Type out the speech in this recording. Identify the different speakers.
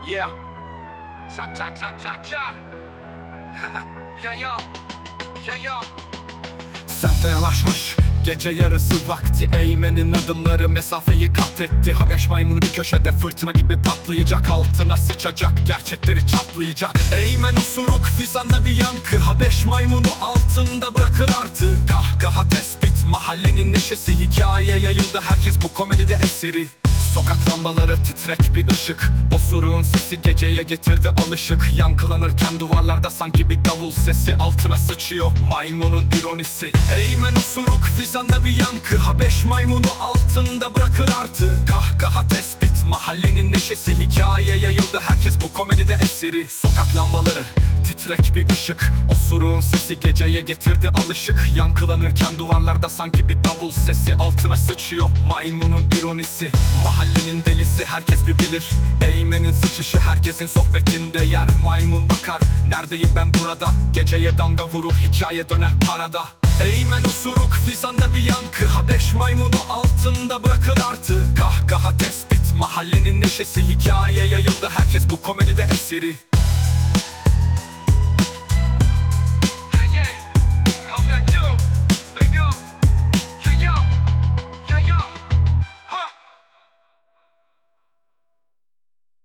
Speaker 1: Yeah. Cha cha cha cha cha. Yeah yeah. Yeah yeah. Semte yanaşmış gece yarısı vakti, Eymen'in adımları mesafeyi kat etti. Habeş maymunu bir köşede fırtına gibi patlayacak, altına sıçacak, gerçekleri çatlayacak. Eymen osuruk fizanda bir yankı, Habeş maymunu altında bırakır artık. Kahkaha tespit, mahallenin neşesi, hikaye yayıldı, herkes bu komedide esiri. Sokak lambaları titrek bir ışık, osuruğun sesi geceye getirdi alışık. Yankılanırken duvarlarda sanki bir davul sesi, altına sıçıyor maymunun ironisi. Eymen osuruk fizanda bir yankı, Habeş maymunu altında bırakır artık. Kahkaha tespit, mahallenin neşesi, hikaye yayıldı, herkes bu komedide esiri. Sokak lambaları titrek bir ışık, osuruğun sesi geceye getirdi alışık. Yankılanırken duvarlarda sanki bir davul sesi, altına sıçıyor maymunun ironisi. Mahallenin delisi herkes bir bilir, Eymen'in sıçışı herkesin sohbetinde yer. Maymun bakar, neredeyim ben burada, geceye damga vurur, hikaye döner parada. Eymen osuruk fizanda bir yankı, Habeş maymunu altında bırakır artık. Kahkaha tespit, mahallenin neşesi, hikaye yayıldı, herkes bu komedide esiri.